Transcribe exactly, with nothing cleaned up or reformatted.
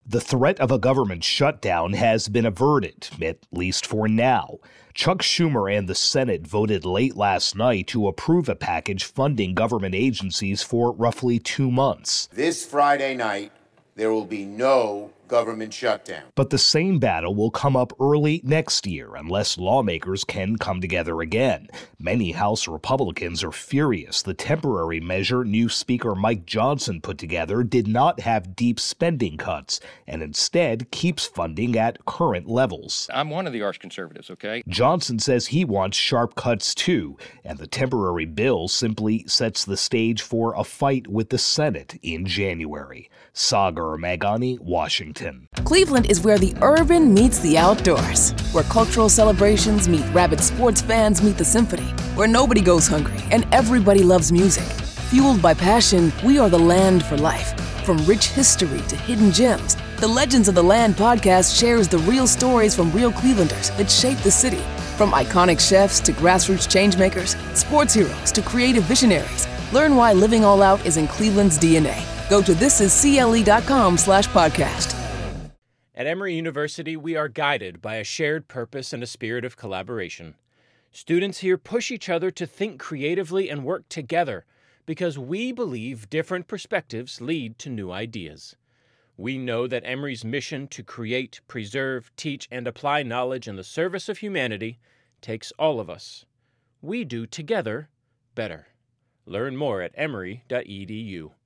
The threat of a government shutdown has been averted, at least for now. Chuck Schumer and the Senate voted late last night to approve a package funding government agencies for roughly two months. This Friday night, there will be no government shutdown. But the same battle will come up early next year unless lawmakers can come together again. Many House Republicans are furious the temporary measure new Speaker Mike Johnson put together did not have deep spending cuts and instead keeps funding at current levels. I'm one of the arch conservatives, okay? Johnson says he wants sharp cuts too, and the temporary bill simply sets the stage for a fight with the Senate in January. Sagar Meghani, Washington. Cleveland is where the urban meets the outdoors, where cultural celebrations meet rabid sports fans meet the symphony, where nobody goes hungry and everybody loves music. Fueled by passion, we are the land for life. From rich history to hidden gems, the Legends of the Land podcast shares the real stories from real Clevelanders that shape the city. From iconic chefs to grassroots changemakers, sports heroes to creative visionaries, learn why living all out is in Cleveland's D N A. Go to thisiscle.com slash podcast. At Emory University, we are guided by a shared purpose and a spirit of collaboration. Students here push each other to think creatively and work together because we believe different perspectives lead to new ideas. We know that Emory's mission to create, preserve, teach, and apply knowledge in the service of humanity takes all of us. We do together better. Learn more at emory dot e d u.